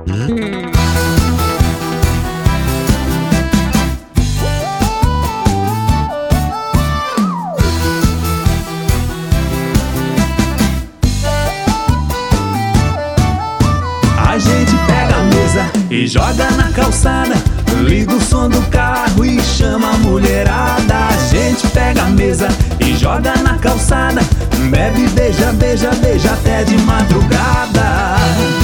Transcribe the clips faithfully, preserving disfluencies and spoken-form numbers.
A gente pega a mesa e joga na calçada, liga o som do carro e chama a mulherada. A gente pega a mesa e joga na calçada, bebe, beija, beija, beija até de madrugada.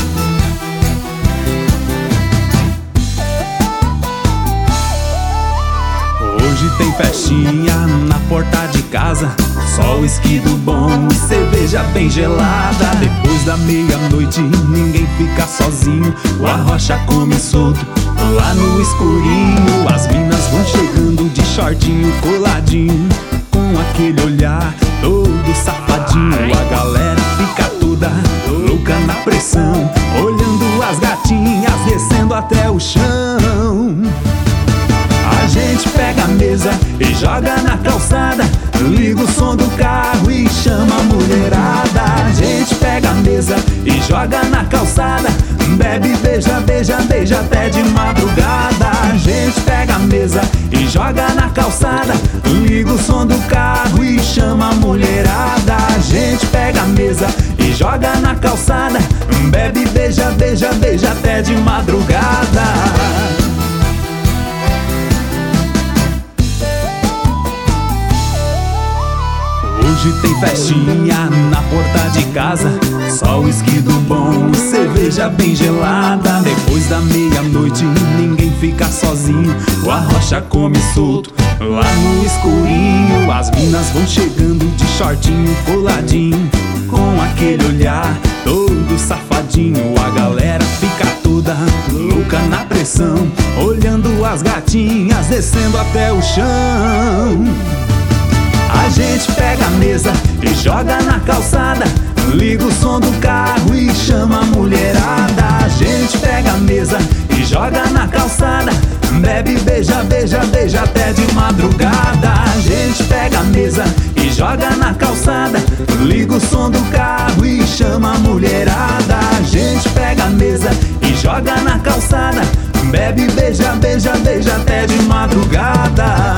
Hoje tem festinha na porta de casa, só uísque do bom e cerveja bem gelada. Depois da meia-noite ninguém fica sozinho, o arrocha come solto lá no escurinho. As minas vão chegando de shortinho coladinho, com aquele olhar todo safadinho. A galera fica toda louca na pressão, olhando as gatinhas descendo até o chão. A gente pega a mesa e joga na calçada, liga o som do carro e chama a mulherada. A gente pega a mesa e joga na calçada, bebe, beija, beija, beija até de madrugada. A gente pega a mesa e joga na calçada, liga o som do carro e chama a mulherada. A gente pega a mesa e joga na calçada, bebe, beija, beija, beija até de madrugada. Hoje tem festinha na porta de casa, só uísque do bom, cerveja bem gelada. Depois da meia-noite ninguém fica sozinho, o arrocha come solto lá no escurinho. As minas vão chegando de shortinho coladinho, com aquele olhar todo safadinho. A galera fica toda louca na pressão, olhando as gatinhas descendo até o chão. A gente pega a mesa e joga na calçada, liga o som do carro e chama a mulherada. A gente pega a mesa e joga na calçada, bebe, beija, beija, beija até de madrugada. A gente pega a mesa e joga na calçada, liga o som do carro e chama a mulherada. A gente pega a mesa e joga na calçada, bebe, beija, beija, beija até de madrugada.